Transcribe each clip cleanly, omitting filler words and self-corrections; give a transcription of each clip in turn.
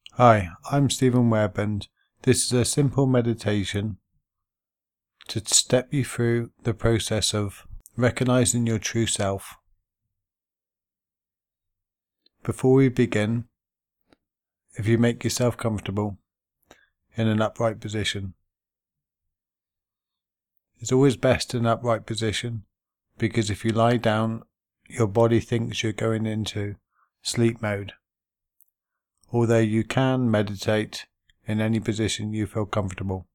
Hi, I'm Stephen Webb, and this is a simple meditation to step you through the process of recognizing your true self. Before we begin, if you make yourself comfortable in an upright position, it's always best in an upright position because if you lie down, your body thinks you're going into sleep mode. Although you can meditate in any position you feel comfortable.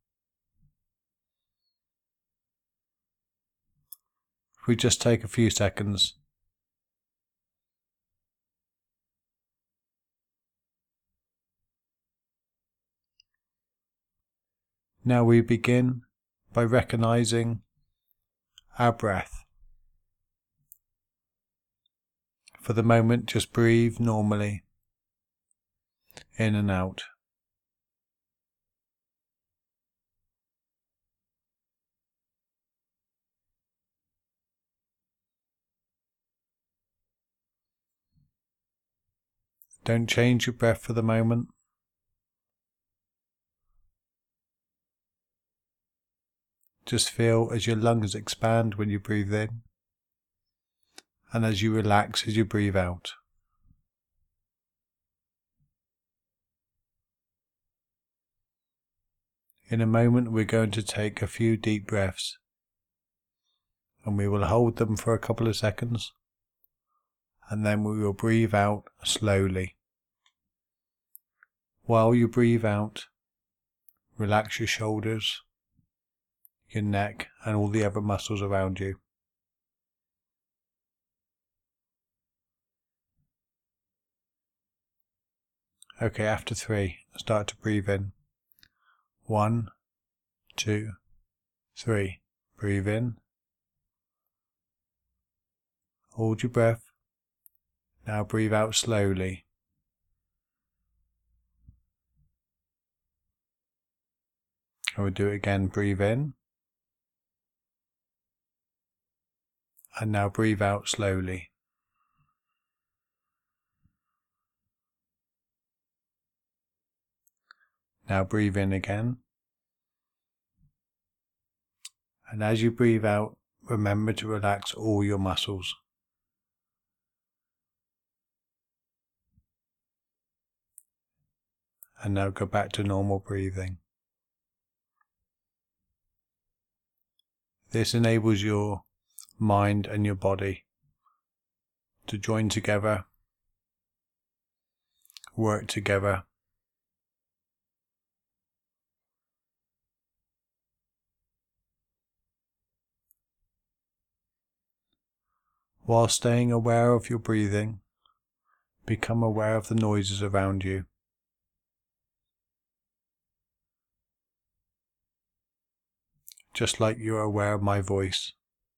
If we just take a few seconds. Now we begin by recognizing our breath. For the moment, just breathe normally, in and out. Don't change your breath for the moment. Just feel as your lungs expand when you breathe in, and as you relax as you breathe out. In a moment, we're going to take a few deep breaths, and we will hold them for a couple of seconds, and then we will breathe out slowly. While you breathe out, relax your shoulders, your neck, and all the other muscles around you. Okay, after 3, start to breathe in. 1, 2, 3. Breathe in. Hold your breath. Now breathe out slowly. And we'll do it again. Breathe in. And now breathe out slowly. Now breathe in again. And as you breathe out, remember to relax all your muscles. And now go back to normal breathing. This enables your mind and your body to join together, work together, while staying aware of your breathing. Become aware of the noises around you. Just like you are aware of my voice.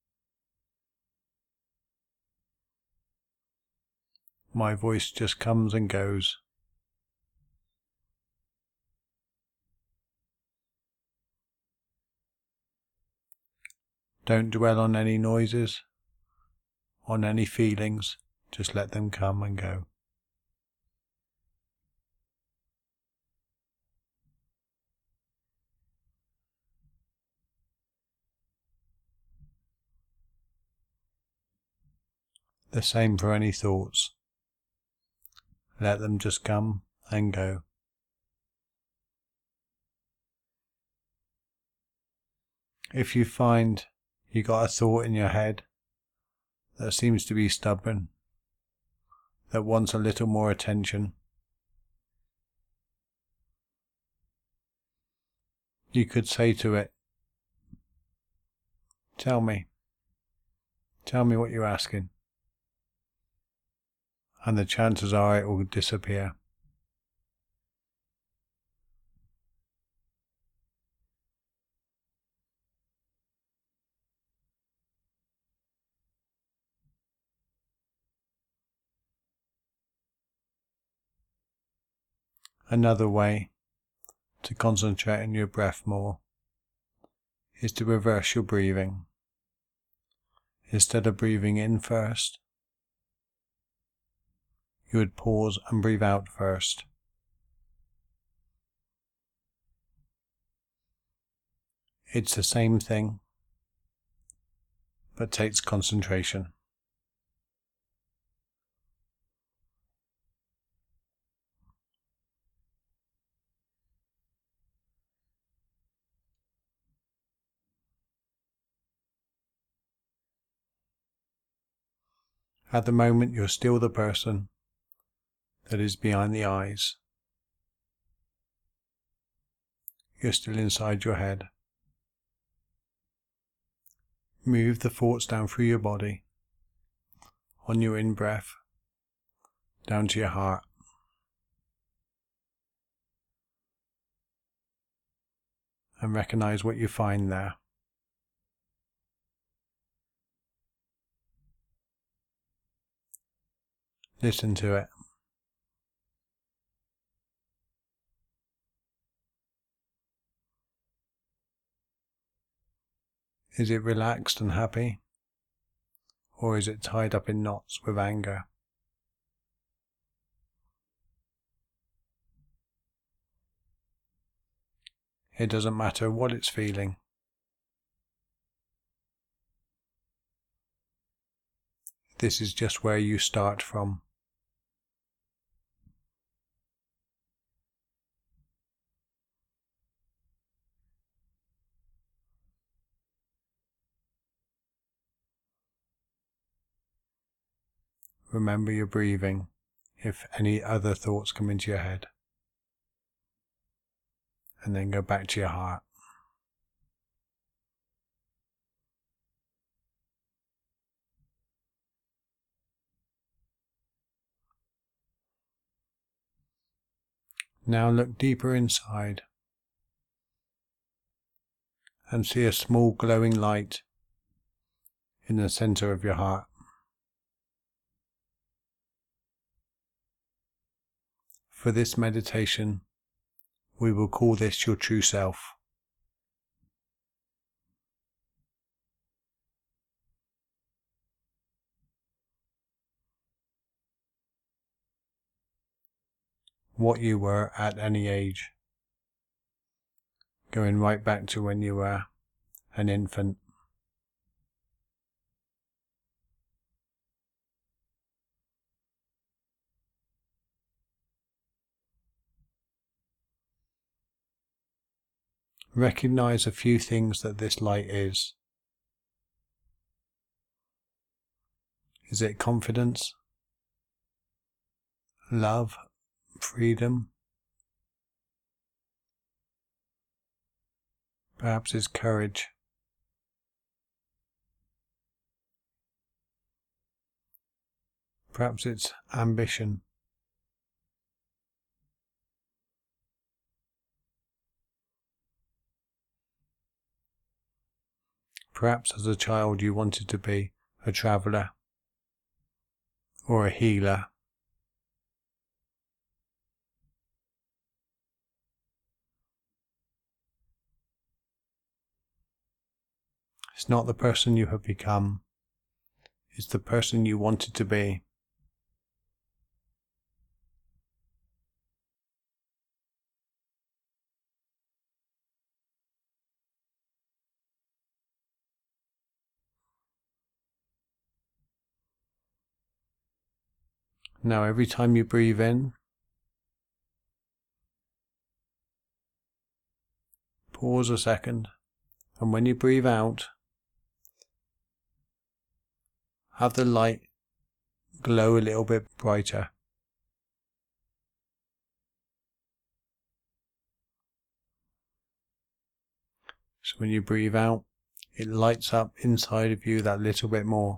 My voice just comes and goes. Don't dwell on any noises, on any feelings, just let them come and go. The same for any thoughts. Let them just come and go. If you find you got a thought in your head that seems to be stubborn, that wants a little more attention, you could say to it, tell me what you're asking. And the chances are it will disappear. Another way to concentrate on your breath more is to reverse your breathing. Instead of breathing in first, you would pause and breathe out first. It's the same thing, but takes concentration. At the moment, you're still the person that is behind the eyes. You're still inside your head. Move the thoughts down through your body, on your in-breath, down to your heart. And recognize what you find there. Listen to it. Is it relaxed and happy? Or is it tied up in knots with anger? It doesn't matter what it's feeling. This is just where you start from. Remember your breathing if any other thoughts come into your head. And then go back to your heart. Now look deeper inside and see a small glowing light in the center of your heart. For this meditation, we will call this your true self. What you were at any age, going right back to when you were an infant. Recognize a few things that this light is. Is it confidence, love, freedom? Perhaps it's courage. Perhaps it's ambition. Perhaps as a child you wanted to be a traveller or a healer. It's not the person you have become, it's the person you wanted to be. Now every time you breathe in, pause a second, and when you breathe out, have the light glow a little bit brighter. So when you breathe out, it lights up inside of you that little bit more.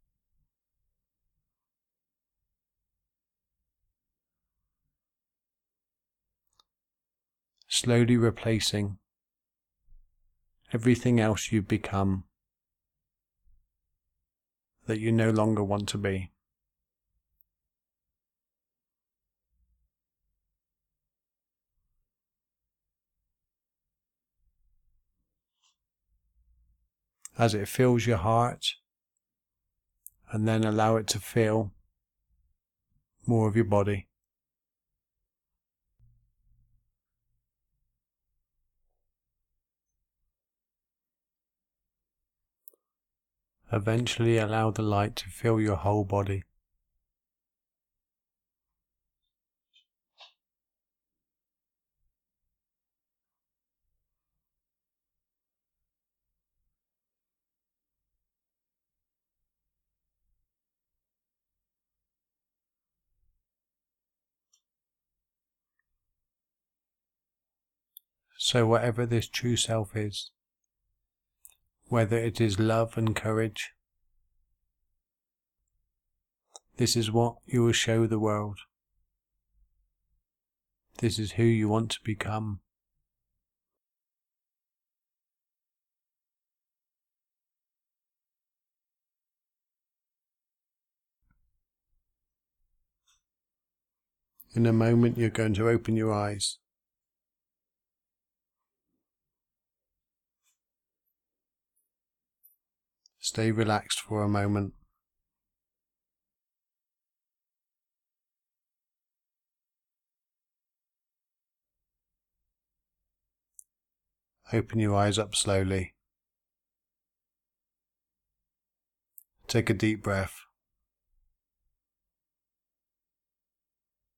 Slowly replacing everything else you've become that you no longer want to be. As it fills your heart, and then allow it to fill more of your body. Eventually allow the light to fill your whole body. So whatever this true self is, whether it is love and courage, this is what you will show the world. This is who you want to become. In a moment you're going to open your eyes. Stay relaxed for a moment. Open your eyes up slowly. Take a deep breath.